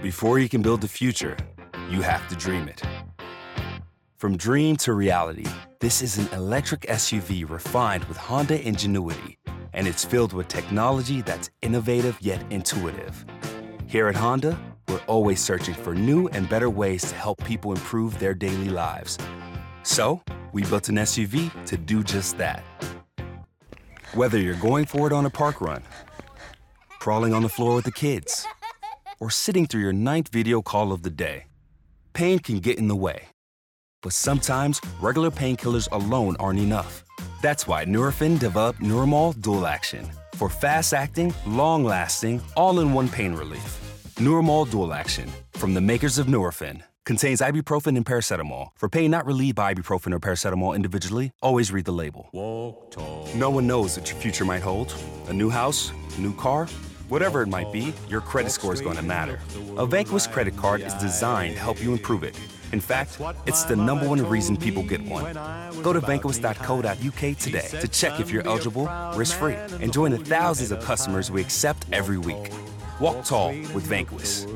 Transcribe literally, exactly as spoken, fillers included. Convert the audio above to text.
before you can build the future, you have to dream it. From dream to reality, this is an electric S U V refined with Honda ingenuity, and it's filled with technology that's innovative yet intuitive. Here at Honda, we're always searching for new and better ways to help people improve their daily lives. So, we built an S U V to do just that. Whether you're going for it on a park run, crawling on the floor with the kids, or sitting through your ninth video call of the day, pain can get in the way. But sometimes, regular painkillers alone aren't enough. That's why Nurofen developed Nuromol Dual Action for fast-acting, long-lasting, all-in-one pain relief. Nuromol Dual Action, from the makers of Nurofen, contains ibuprofen and paracetamol. For pain not relieved by ibuprofen or paracetamol individually, always read the label. Walk tall. No one knows what your future might hold. A new house, a new car, whatever it might be, your credit score is going to matter. A Vanquish credit card is designed to help you improve it. In fact, it's the number one reason people get one. Go to vanquish dot co dot U K today to check if you're eligible, risk-free, and join the thousands of customers we accept every week. Walk tall with Vanquish.